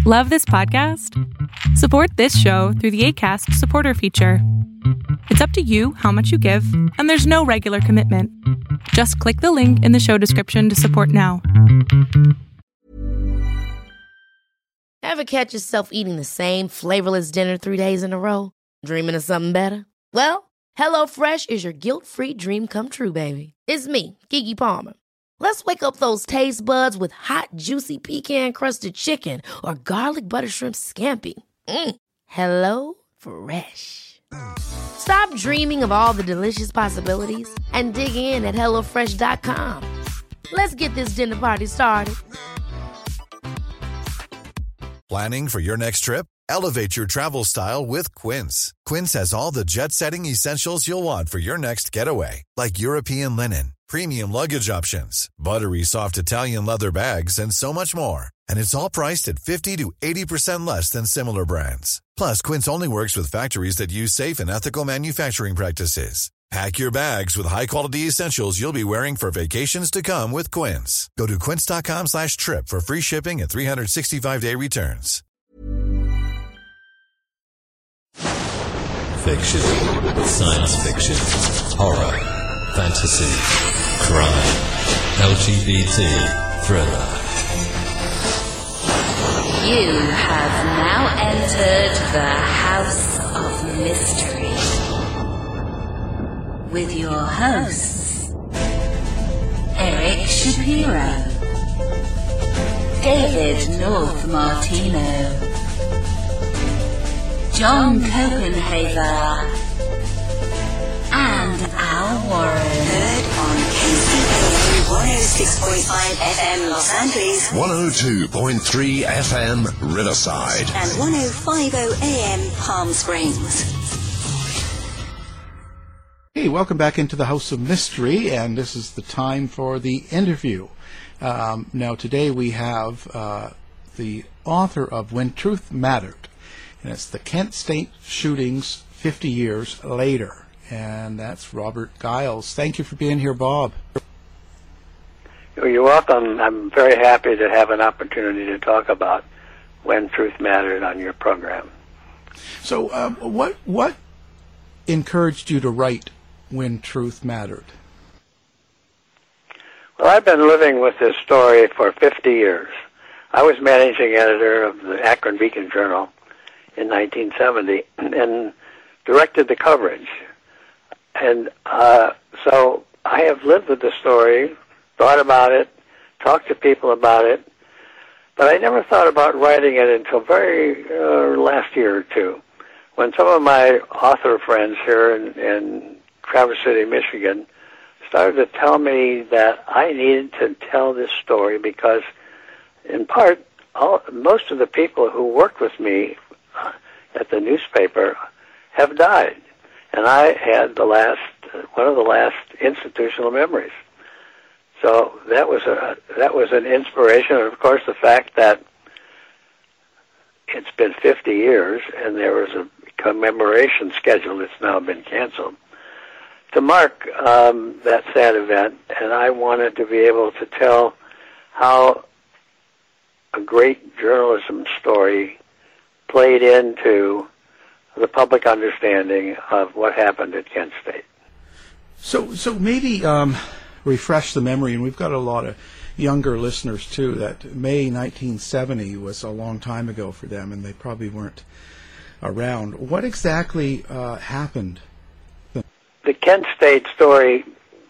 Love this podcast? Support this show through the Acast supporter feature. It's up to you how much you give, and there's no regular commitment. Just click the link in the show description to support now. Ever catch yourself eating the same flavorless dinner 3 days in a row? Dreaming of something better? Well, HelloFresh is your guilt-free dream come true, baby. It's me, Keke Palmer. Let's wake up those taste buds with hot, juicy pecan-crusted chicken or garlic butter shrimp scampi. Hello Fresh. Stop dreaming of all the delicious possibilities and dig in at HelloFresh.com. Let's get this dinner party started. Planning for your next trip? Elevate your travel style with Quince. Quince has all the jet-setting essentials you'll want for your next getaway, like European linen, premium luggage options, buttery soft Italian leather bags, and so much more. And it's all priced at 50 to 80% less than similar brands. Plus, Quince only works with factories that use safe and ethical manufacturing practices. Pack your bags with high-quality essentials you'll be wearing for vacations to come with Quince. Go to quince.com/trip for free shipping and 365-day returns. Fiction, science fiction, horror, fantasy, crime, LGBT, thriller. You have now entered the House of Mystery with your hosts, Eric Shapiro, David North Martino, John Copenhaver, and Al Warren. Heard on KCAA 106.5 FM Los Angeles, 102.3 FM Riverside, and 105.0 AM Palm Springs. Hey, welcome back into the House of Mystery, and this is the time for the interview. Now, today we have the author of When Truth Mattered, and it's the Kent State shootings 50 years later, and that's Robert Giles. Thank you for being here, Bob. You're welcome. I'm very happy to have an opportunity to talk about When Truth Mattered on your program. So, what encouraged you to write When Truth Mattered? Well, I've been living with this story for 50 years. I was managing editor of the Akron Beacon Journal in 1970 and directed the coverage. And so I have lived with the story, thought about it, talked to people about it, but I never thought about writing it until very last year or two, when some of my author friends here in Traverse City, Michigan, started to tell me that I needed to tell this story because, in part, most of the people who worked with me at the newspaper have died, and I had one of the last institutional memories. So that was an inspiration, and of course the fact that it's been 50 years and there was a commemoration schedule that's now been canceled to mark that sad event, and I wanted to be able to tell how a great journalism story played into the public understanding of what happened at Kent State. So maybe refresh the memory, and we've got a lot of younger listeners too, that May 1970 was a long time ago for them, and they probably weren't around. What exactly happened? The Kent State story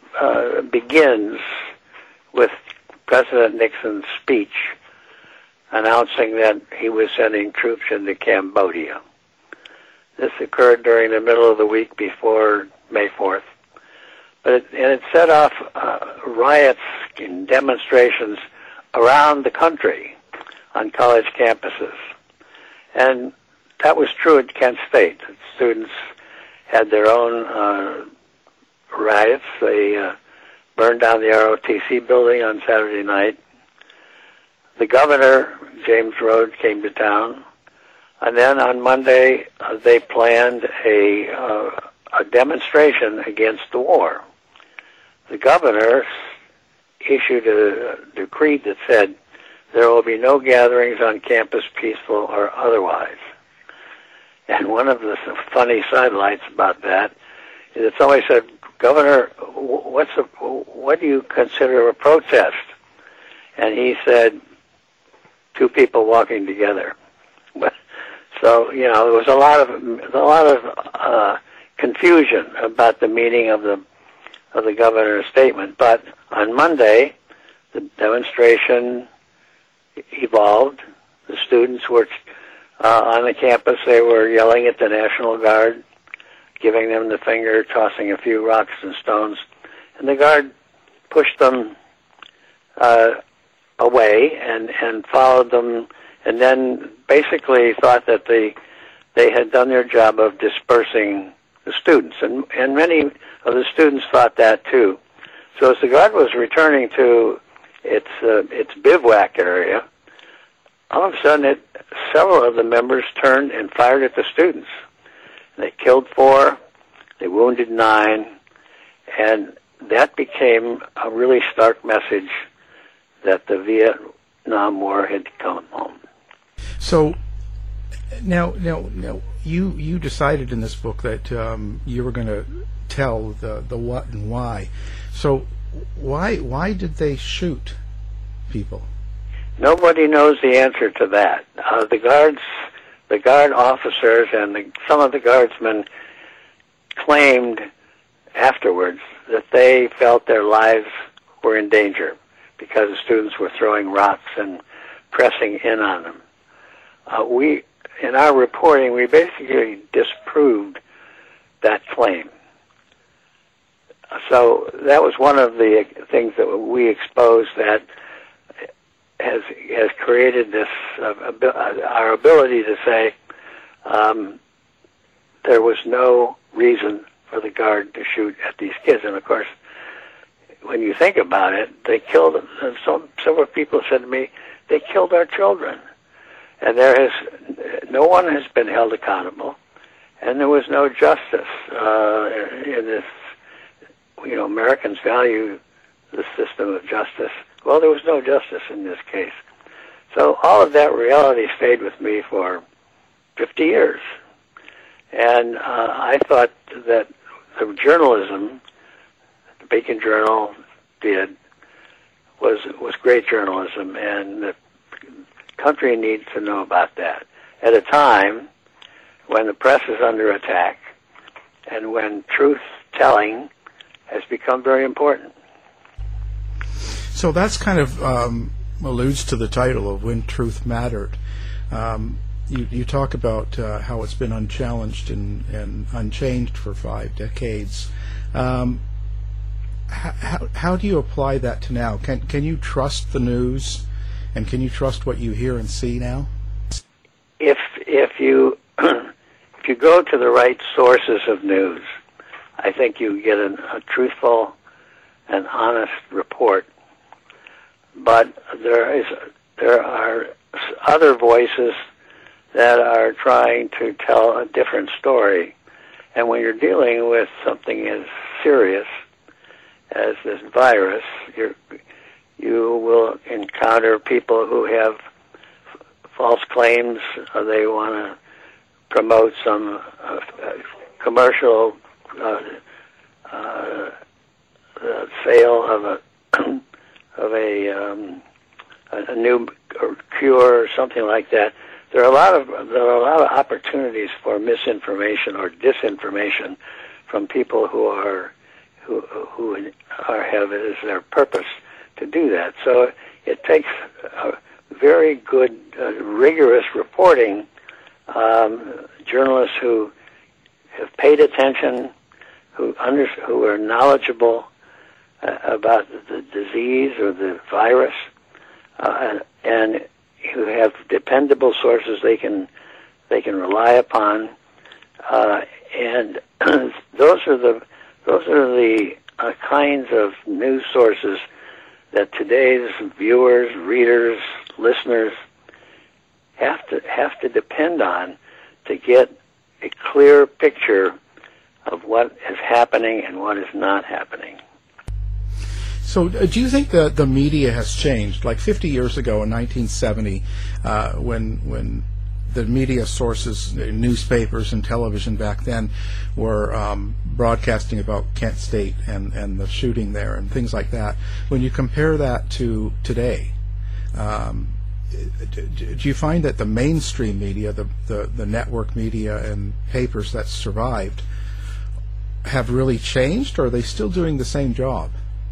begins with President Nixon's speech announcing that he was sending troops into Cambodia. This occurred during the middle of the week before May 4th. But it set off riots and demonstrations around the country on college campuses. And that was true at Kent State. Students had their own riots. They burned down the ROTC building on Saturday night. The governor, James Rhodes, came to town. And then on Monday, they planned a demonstration against the war. The governor issued a decree that said there will be no gatherings on campus, peaceful or otherwise. And one of the funny sidelights about that is that somebody said, Governor, what do you consider a protest? And he said, two people walking together. So, you know, there was a lot of confusion about the meaning of the governor's statement. But on Monday, the demonstration evolved. The students were on the campus. They were yelling at the National Guard, giving them the finger, tossing a few rocks and stones, and the Guard pushed them away and followed them, and then basically thought that they had done their job of dispersing the students, and many of the students thought that too. So as the Guard was returning to its bivouac area, all of a sudden several of the members turned and fired at the students. They killed 4, they wounded 9, and that became a really stark message that the Vietnam War had come home. So now you decided in this book that you were going to tell the what and why. So why did they shoot people? Nobody knows the answer to that. The Guard officers and some of the Guardsmen claimed afterwards that they felt their lives were in danger because the students were throwing rocks and pressing in on them. In our reporting, we basically disproved that claim. So that was one of the things that we exposed that has created this our ability to say there was no reason for the Guard to shoot at these kids. And of course, when you think about it, they killed them. Several people said to me, they killed our children. And no one has been held accountable, and there was no justice in this. You know, Americans value the system of justice. Well, there was no justice in this case. So all of that reality stayed with me for 50 years. And I thought that the journalism the Beacon Journal did was great journalism, and the country needs to know about that at a time when the press is under attack and when truth-telling has become very important. So that's kind of alludes to the title of When Truth Mattered. You talk about how it's been unchallenged and unchanged for 5 decades. How do you apply that to now? Can you trust the news, and can you trust what you hear and see now? If you go to the right sources of news, I think you get a truthful and honest report. But there are other voices that are trying to tell a different story. And when you're dealing with something as serious as this virus, you will encounter people who have false claims. They want to promote some commercial sale of a new cure or something like that. There are a lot of opportunities for misinformation or disinformation from people who have it as their purpose to do that. So it takes very good, rigorous reporting. Journalists who have paid attention, who are knowledgeable about the disease or the virus, and who have dependable sources they can rely upon, and those are the kinds of news sources that today's viewers, readers, listeners have to depend on to get a clear picture of what is happening and what is not happening. So do you think the media has changed? Like 50 years ago in 1970, when the media sources, newspapers and television back then, were broadcasting about Kent State and the shooting there and things like that. When you compare that to today, do you find that the mainstream media, the network media and papers that survived, have really changed, or are they still doing the same job?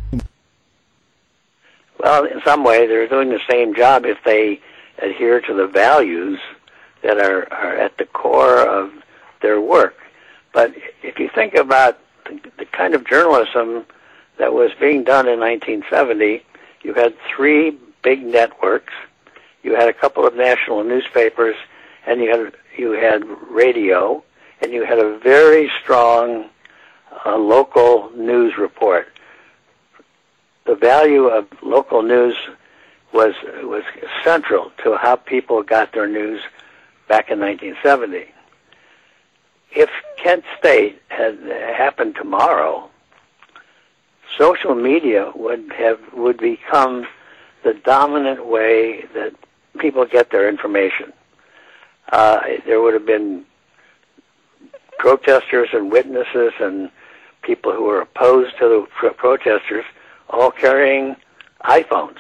Well, in some way, they're doing the same job if they adhere to the values that are at the core of their work. But if you think about the kind of journalism that was being done in 1970, you had 3 big networks, you had a couple of national newspapers, and you had radio, and you had a very strong local news report. The value of local news was central to how people got their news back in 1970. If Kent State had happened tomorrow, social media would become the dominant way that people get their information. There would have been protesters and witnesses and people who were opposed to the protesters all carrying iPhones.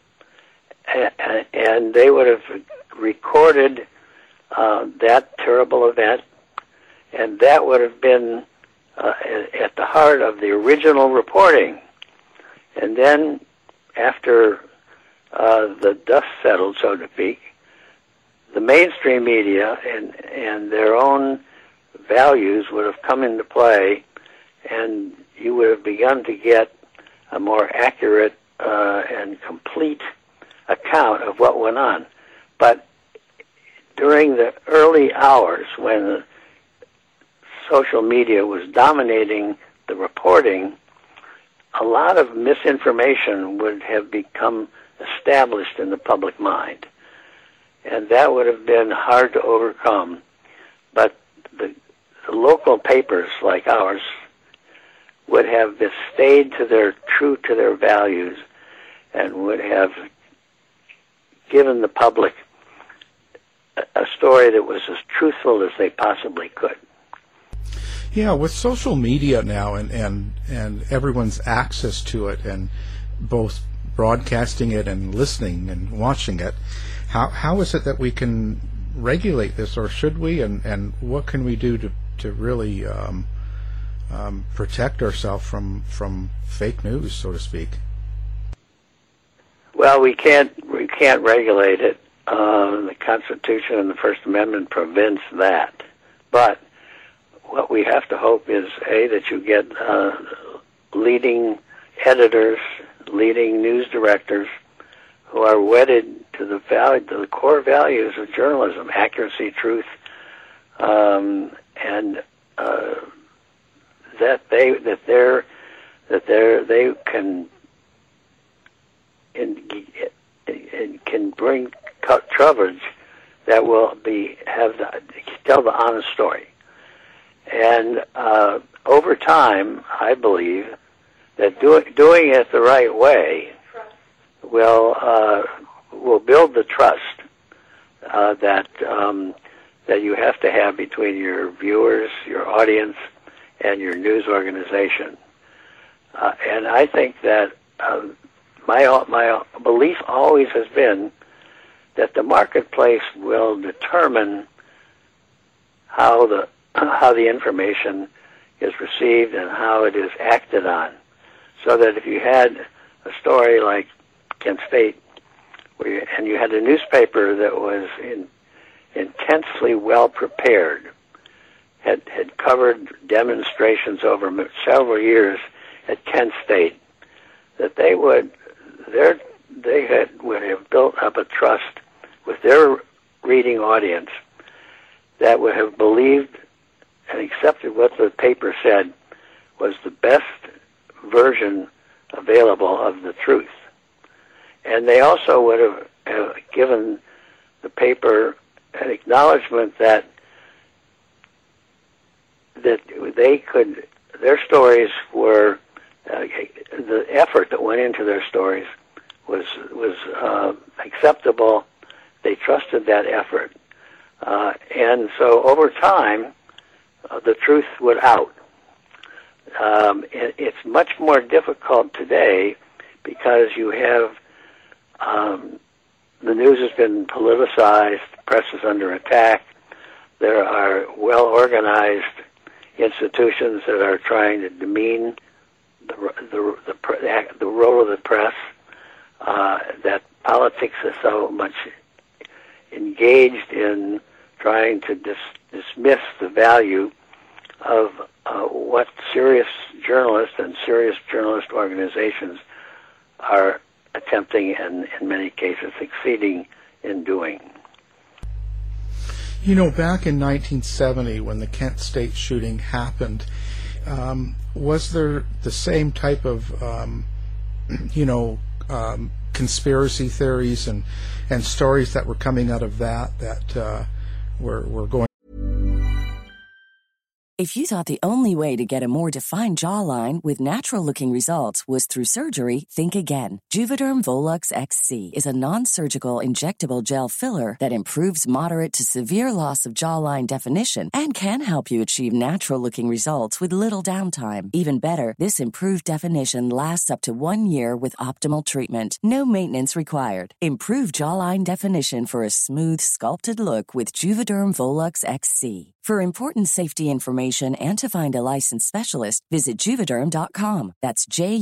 And they would have recorded that terrible event, and that would have been at the heart of the original reporting. And then after the dust settled, so to speak, the mainstream media and their own values would have come into play, and you would have begun to get a more accurate and complete account of what went on. But during the early hours when social media was dominating the reporting, a lot of misinformation would have become established in the public mind. And that would have been hard to overcome. But the local papers like ours would have stayed true to their values and would have given the public a story that was as truthful as they possibly could. Yeah, with social media now and everyone's access to it, and both broadcasting it and listening and watching it, how is it that we can regulate this, or should we, and what can we do to really protect ourselves from fake news, so to speak? Well, we can't regulate it. The Constitution and the First Amendment prevents that. But what we have to hope is, that you get leading editors, leading news directors who are wedded to the core values of journalism: accuracy, truth, and that they can bring coverage that will tell the honest story. And over time, I believe that doing it the right way will build the trust that you have to have between your viewers, your audience, and your news organization. And I think that my belief always has been that the marketplace will determine how the information is received and how it is acted on. So that if you had a story like Kent State, and you had a newspaper that was intensely well prepared, had covered demonstrations over several years at Kent State, that they would have built up a trust with their reading audience that would have believed and accepted what the paper said was the best version available of the truth. And they also would have given the paper an acknowledgement that their stories were the effort that went into their stories was acceptable. They trusted that effort. And so over time, the truth would out. It's much more difficult today because you have the news has been politicized, the press is under attack, there are well-organized institutions that are trying to demean the role of the press, that politics is so much engaged in trying to dismiss the value of what serious journalists and serious journalist organizations are attempting and in many cases succeeding in doing. You know, back in 1970 when the Kent State shooting happened, was there the same type of, conspiracy theories and stories that were coming out of that were going? If you thought the only way to get a more defined jawline with natural-looking results was through surgery, think again. Juvederm Volux XC is a non-surgical injectable gel filler that improves moderate to severe loss of jawline definition and can help you achieve natural-looking results with little downtime. Even better, this improved definition lasts up to 1 year with optimal treatment. No maintenance required. Improve jawline definition for a smooth, sculpted look with Juvederm Volux XC. For important safety information and to find a licensed specialist, visit Juvederm.com. That's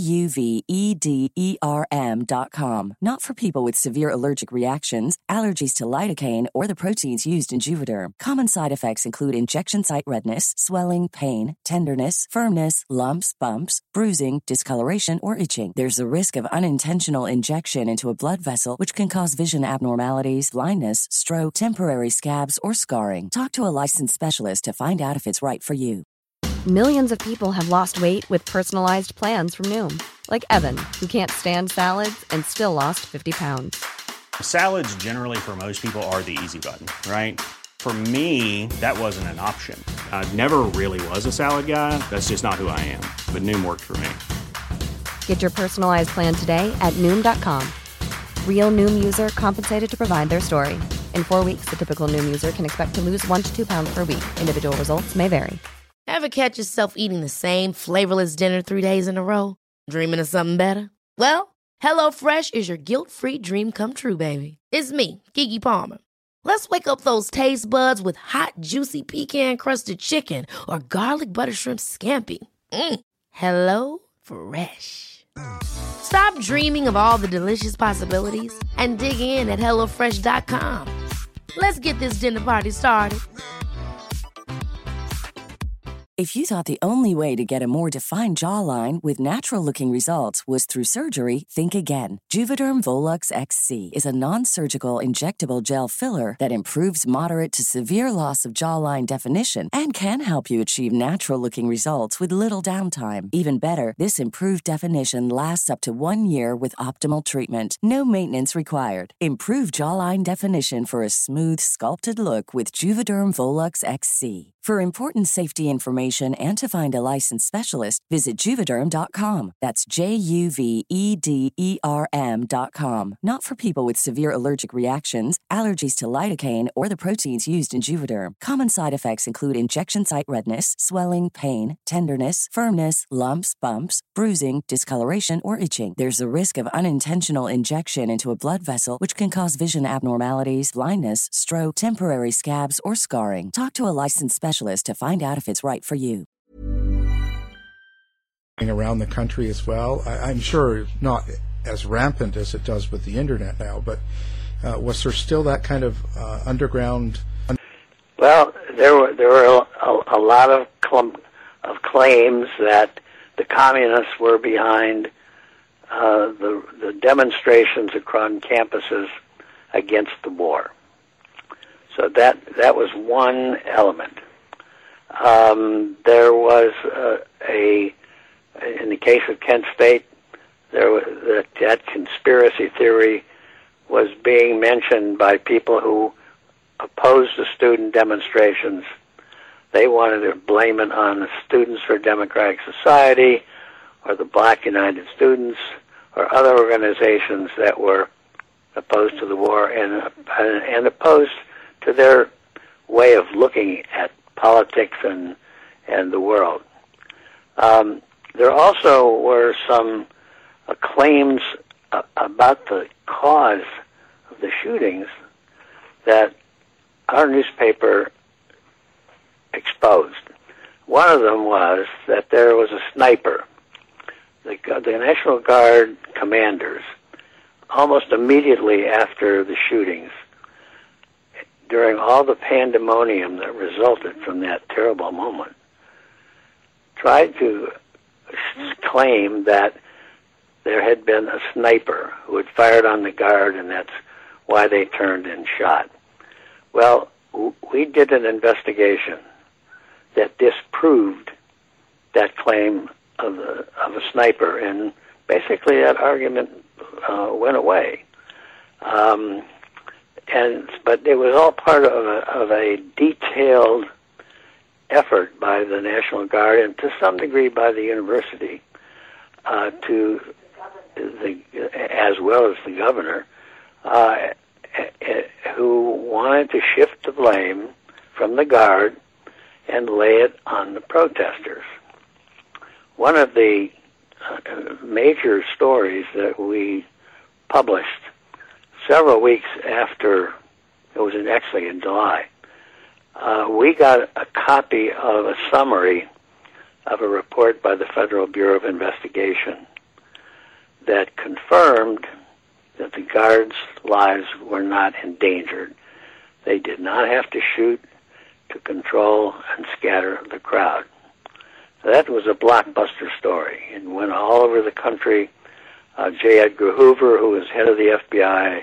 JUVEDERM.com. Not for people with severe allergic reactions, allergies to lidocaine, or the proteins used in Juvederm. Common side effects include injection site redness, swelling, pain, tenderness, firmness, lumps, bumps, bruising, discoloration, or itching. There's a risk of unintentional injection into a blood vessel, which can cause vision abnormalities, blindness, stroke, temporary scabs, or scarring. Talk to a licensed specialist to find out if it's right for you. Millions of people have lost weight with personalized plans from Noom. Like Evan, who can't stand salads and still lost 50 pounds. Salads generally for most people are the easy button, right? For me, that wasn't an option. I never really was a salad guy. That's just not who I am. But Noom worked for me. Get your personalized plan today at Noom.com. Real Noom user compensated to provide their story. In 4 weeks, the typical Noom user can expect to lose 1 to 2 pounds per week. Individual results may vary. Ever catch yourself eating the same flavorless dinner 3 days in a row? Dreaming of something better? Well, HelloFresh is your guilt-free dream come true, baby. It's me, Keke Palmer. Let's wake up those taste buds with hot, juicy pecan-crusted chicken or garlic butter shrimp scampi. HelloFresh. Stop dreaming of all the delicious possibilities and dig in at HelloFresh.com. Let's get this dinner party started. If you thought the only way to get a more defined jawline with natural-looking results was through surgery, think again. Juvederm Volux XC is a non-surgical injectable gel filler that improves moderate to severe loss of jawline definition and can help you achieve natural-looking results with little downtime. Even better, this improved definition lasts up to 1 year with optimal treatment. No maintenance required. Improve jawline definition for a smooth, sculpted look with Juvederm Volux XC. For important safety information and to find a licensed specialist, visit Juvederm.com. That's JUVEDERM.com. Not for people with severe allergic reactions, allergies to lidocaine, or the proteins used in Juvederm. Common side effects include injection site redness, swelling, pain, tenderness, firmness, lumps, bumps, bruising, discoloration, or itching. There's a risk of unintentional injection into a blood vessel, which can cause vision abnormalities, blindness, stroke, temporary scabs, or scarring. Talk to a licensed specialist to find out if it's right for you. Around the country as well. I'm sure not as rampant as it does with the internet now, but was there still that kind of underground? Well, there were a lot of claims that the communists were behind the demonstrations across campuses against the war. So that was one element. There was in the case of Kent State, there was that conspiracy theory was being mentioned by people who opposed the student demonstrations. They wanted to blame it on the Students for Democratic Society or the Black United Students, or other organizations that were opposed to the war and opposed to their way of looking at politics and the world. There also were some claims about the cause of the shootings that our newspaper exposed. One of them was that there was a sniper. The National Guard commanders, almost immediately after the shootings, during all the pandemonium that resulted from that terrible moment, tried to claim that there had been a sniper who had fired on the Guard, and that's why they turned and shot. Well, we did an investigation that disproved that claim of a sniper, and basically that argument went away. But it was all part of a detailed effort by the National Guard and to some degree by the university, as well as the governor, who wanted to shift the blame from the Guard and lay it on the protesters. One of the major stories that we published several weeks after, it was actually in July, we got a copy of a summary of a report by the Federal Bureau of Investigation that confirmed that the Guards' lives were not endangered. They did not have to shoot to control and scatter the crowd. That was a blockbuster story. It went all over the country. J. Edgar Hoover, who was head of the FBI,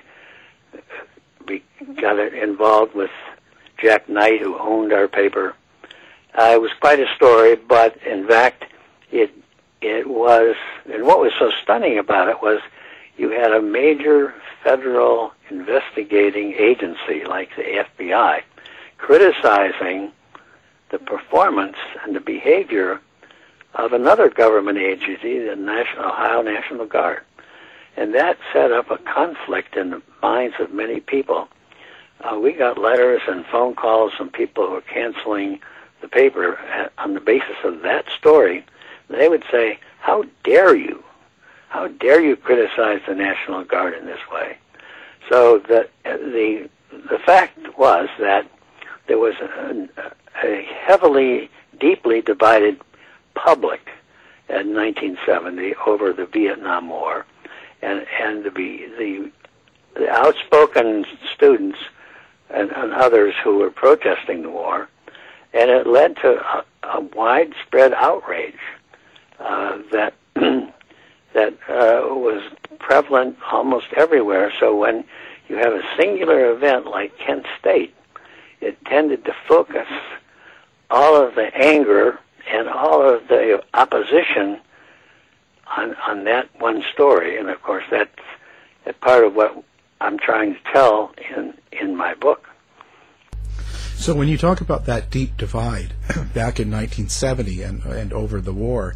got involved with Jack Knight, who owned our paper. It was quite a story, but in fact, it was, and what was so stunning about it was you had a major federal investigating agency like the FBI criticizing the performance and the behavior of another government agency, the Ohio National Guard. And that set up a conflict in the minds of many people. We got letters and phone calls from people who were canceling the paper on the basis of that story. They would say, "How dare you? How dare you criticize the National Guard in this way?" So the fact was that there was a heavily, deeply divided public in 1970 over the Vietnam War, and the outspoken students and others who were protesting the war, and it led to a widespread outrage that was prevalent almost everywhere. So when you have a singular event like Kent State, it tended to focus all of the anger and all of the opposition on that one story. And of course, that's part of what I'm trying to tell in my book. So when you talk about that deep divide back in 1970 and over the war,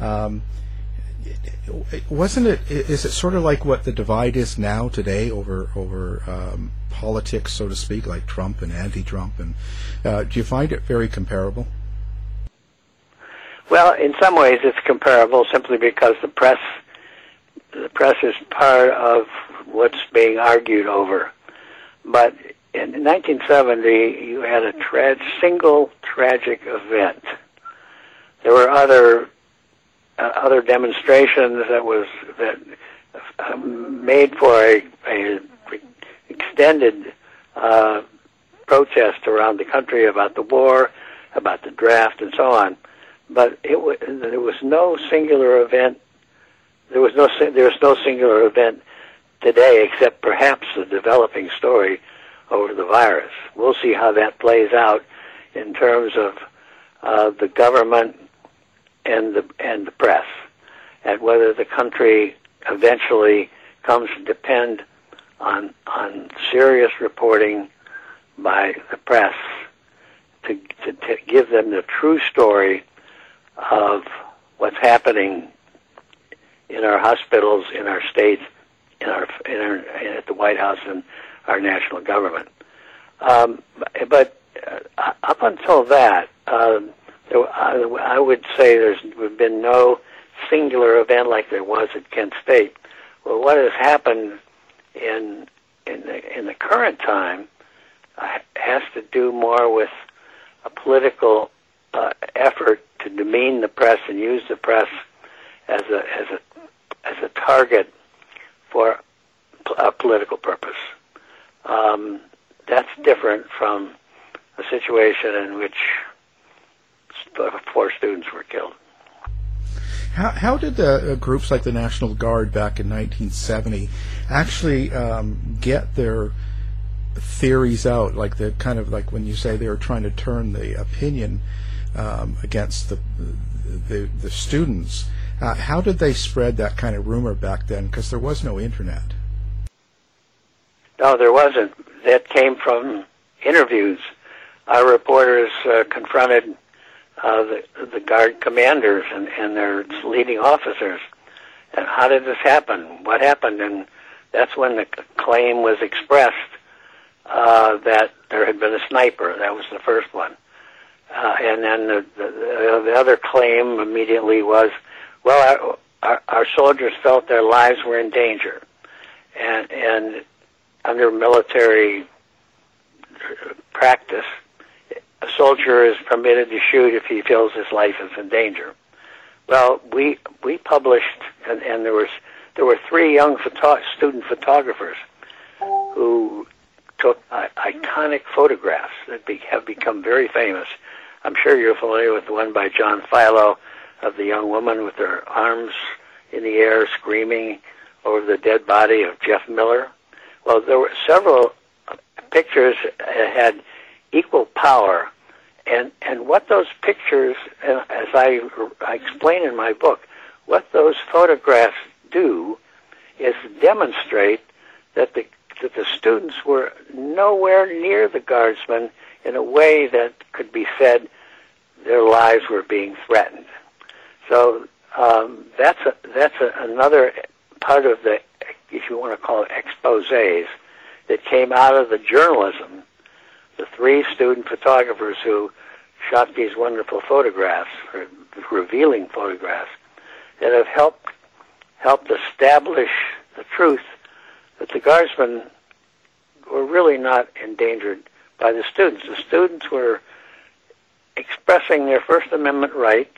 is it sort of like what the divide is now today over politics, so to speak, like Trump and anti-Trump? And do you find it very comparable? Well, in some ways it's comparable simply because the press is part of what's being argued over. But in 1970, you had a single tragic event. There were other demonstrations that made for a extended protest around the country about the war, about the draft, and so on. But there was no singular event. There was no singular event today, except perhaps the developing story over the virus. We'll see how that plays out in terms of the government and the press, and whether the country eventually comes to depend on serious reporting by the press to give them the true story of what's happening in our hospitals, in our states, at the White House and our national government. But up until that, I would say there's been no singular event like there was at Kent State. Well, what has happened in the current time has to do more with a political effort to demean the press and use the press as a target for a political purpose. That's different from a situation in which 4 students were killed. How did groups like the National Guard back in 1970 actually get their theories out? Like the kind of like when you say they were trying to turn the opinion against the students. How did they spread that kind of rumor back then? Because there was no internet. No, there wasn't. That came from interviews. Our reporters confronted the Guard commanders and their leading officers. And how did this happen? What happened? And that's when the claim was expressed that there had been a sniper. That was the first one. And then the other claim immediately was, well, our soldiers felt their lives were in danger. And under military practice, a soldier is permitted to shoot if he feels his life is in danger. Well, we published, and there were 3 young student photographers who took iconic photographs that have become very famous. I'm sure you're familiar with the one by John Philo of the young woman with her arms in the air screaming over the dead body of Jeff Miller. Well, there were several pictures that had equal power, and what those pictures, as I explain in my book, what those photographs do is demonstrate that the students were nowhere near the Guardsmen in a way that could be said their lives were being threatened. So that's another part of the, if you want to call it, exposés that came out of the journalism. The 3 student photographers who shot these wonderful photographs, or revealing photographs, that have helped establish the truth that the Guardsmen were really not endangered by the students. The students were expressing their First Amendment right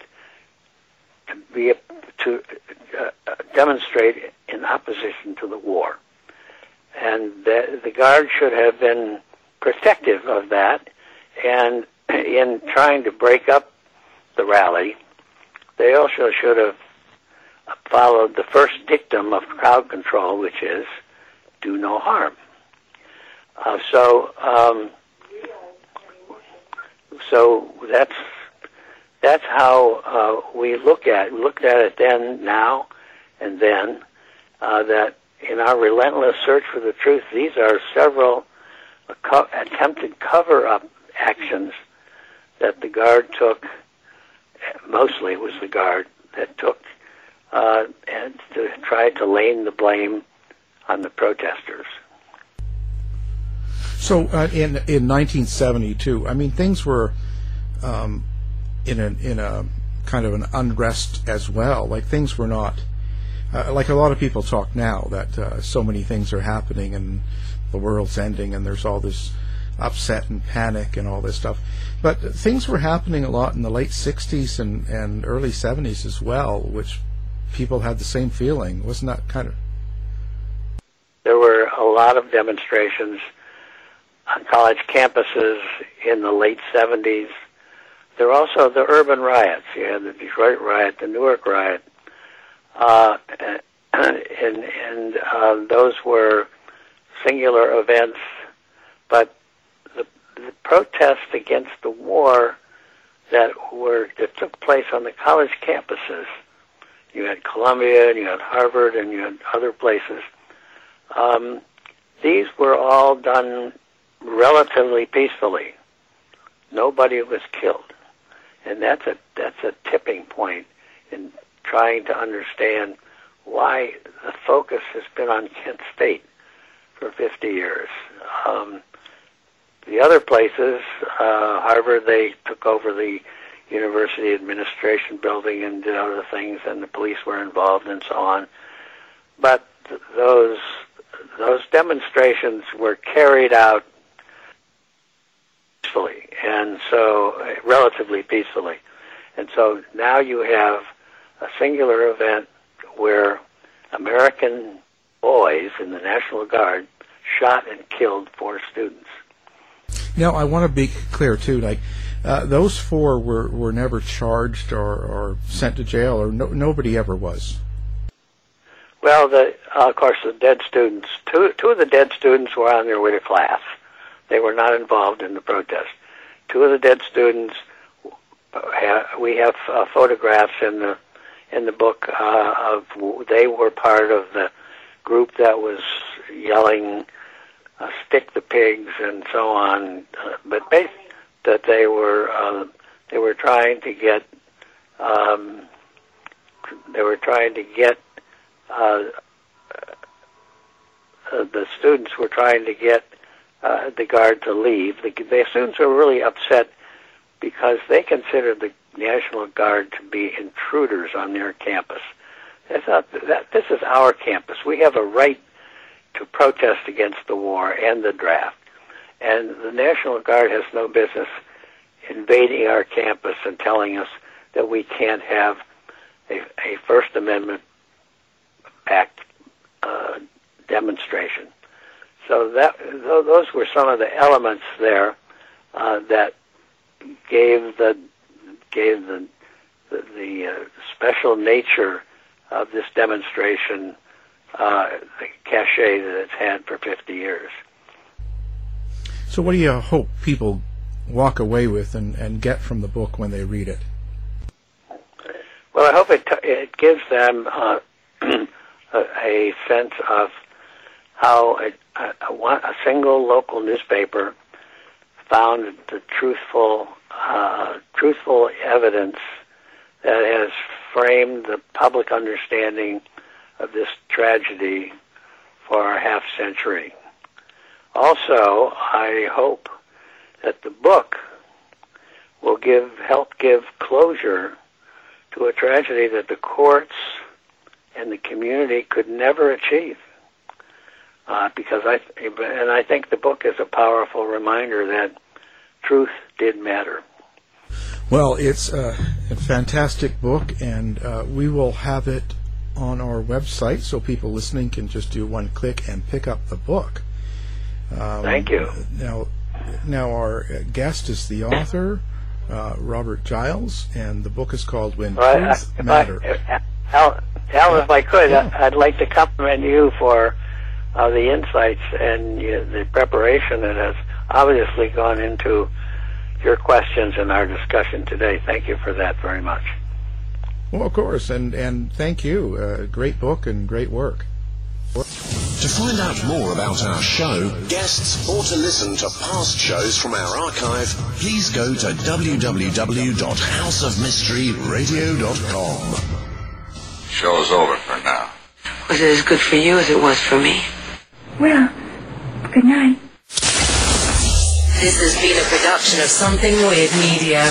to demonstrate in opposition to the war. And the Guard should have been protective of that, and in trying to break up the rally, they also should have followed the first dictum of crowd control, which is do no harm. So that's how we looked at it then, now, and then. That in our relentless search for the truth, these are several attempted cover-up actions that the Guard took. Mostly it was the Guard that took, and to try to lay the blame on the protesters. So in 1972, I mean, things were in a kind of an unrest as well. Like things were not like a lot of people talk now that so many things are happening and the world's ending and there's all this upset and panic and all this stuff. But things were happening a lot in the late 60s and early 70s as well, which people had the same feeling. Wasn't that kind of... There were a lot of demonstrations on college campuses in the late 70s. There were also the urban riots. You had the Detroit riot, the Newark riot, and those were singular events. But the protests against the war that took place on the college campuses, you had Columbia, and you had Harvard, and you had other places. These were all done relatively peacefully. Nobody was killed, and that's a tipping point in trying to understand why the focus has been on Kent State for 50 years. The other places, Harvard, they took over the university administration building and did other things, and the police were involved and so on. But those demonstrations were carried out peacefully, and so relatively peacefully. And so now you have a singular event where American boys in the National Guard shot and killed 4 students. Now, I want to be clear, too, like, those 4 were never charged or sent to jail, or nobody ever was. Well, of course, the dead students, two of the dead students were on their way to class. They were not involved in the protest. 2 of the dead students, we have photographs in the book of, they were part of the group that was yelling, "Stick the pigs" and so on. But basically, that they were trying to get the students were trying to get the Guard to leave. The students were really upset because they considered the National Guard to be intruders on their campus. They thought that this is our campus. We have a right to protest against the war and the draft. And the National Guard has no business invading our campus and telling us that we can't have a First Amendment-backed demonstration. So those were some of the elements there that gave the special nature of this demonstration the cachet that it's had for 50 years. So what do you hope people walk away with and get from the book when they read it? Well, I hope it gives them a sense of how a single local newspaper found the truthful evidence that has framed the public understanding of this tragedy for a half century. Also, I hope that the book will help give closure to a tragedy that the courts and the community could never achieve. Because I think the book is a powerful reminder that truth did matter. Well, it's a fantastic book, and we will have it on our website so people listening can just do one click and pick up the book. Thank you. Now our guest is the author, Robert Giles, and the book is called When Truth Matters. Al, if I could, I'd like to compliment you for the insights and the preparation that has obviously gone into your questions and our discussion today. Thank you for that very much. Well, of course, and thank you. Great book and great work. To find out more about our show, guests, or to listen to past shows from our archive, please go to www.houseofmysteryradio.com. Show's over for now. Was it as good for you as it was for me? Well, good night. This has been a production of Something Weird Media.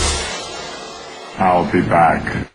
I'll be back.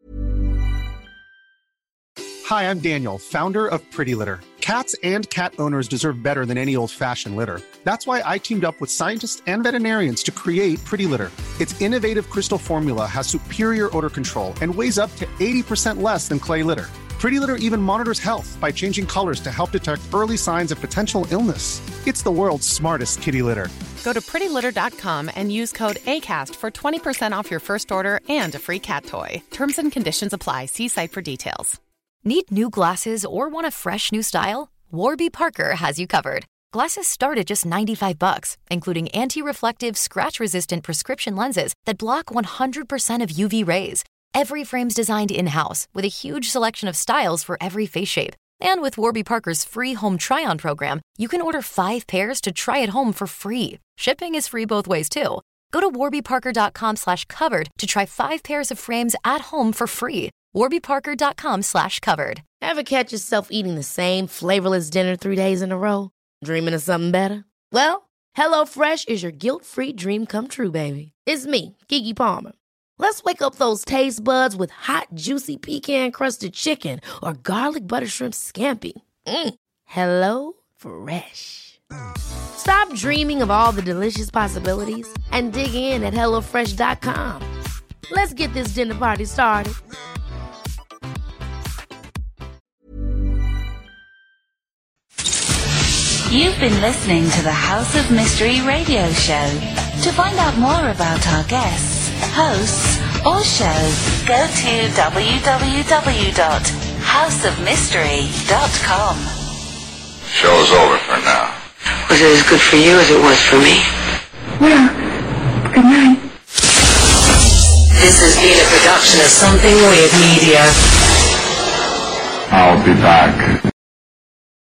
Hi, I'm Daniel, founder of Pretty Litter. Cats and cat owners deserve better than any old-fashioned litter. That's why I teamed up with scientists and veterinarians to create Pretty Litter. Its innovative crystal formula has superior odor control and weighs up to 80% less than clay litter. Pretty Litter even monitors health by changing colors to help detect early signs of potential illness. It's the world's smartest kitty litter. Go to prettylitter.com and use code ACAST for 20% off your first order and a free cat toy. Terms and conditions apply. See site for details. Need new glasses or want a fresh new style? Warby Parker has you covered. Glasses start at just $95, including anti-reflective, scratch-resistant prescription lenses that block 100% of UV rays. Every frame's designed in-house with a huge selection of styles for every face shape. And with Warby Parker's free home try-on program, you can order 5 pairs to try at home for free. Shipping is free both ways, too. Go to warbyparker.com/covered to try 5 pairs of frames at home for free. warbyparker.com/covered. Ever catch yourself eating the same flavorless dinner 3 days in a row? Dreaming of something better? Well, HelloFresh is your guilt-free dream come true, baby. It's me, Keke Palmer. Let's wake up those taste buds with hot, juicy pecan-crusted chicken or garlic butter shrimp scampi. Hello Fresh. Stop dreaming of all the delicious possibilities and dig in at HelloFresh.com. Let's get this dinner party started. You've been listening to the House of Mystery radio show. To find out more about our guests, hosts, or shows, go to www.houseofmystery.com. Show's over for now. Was it as good for you as it was for me? Well, good night. This has been a production of Something Weird Media. I'll be back.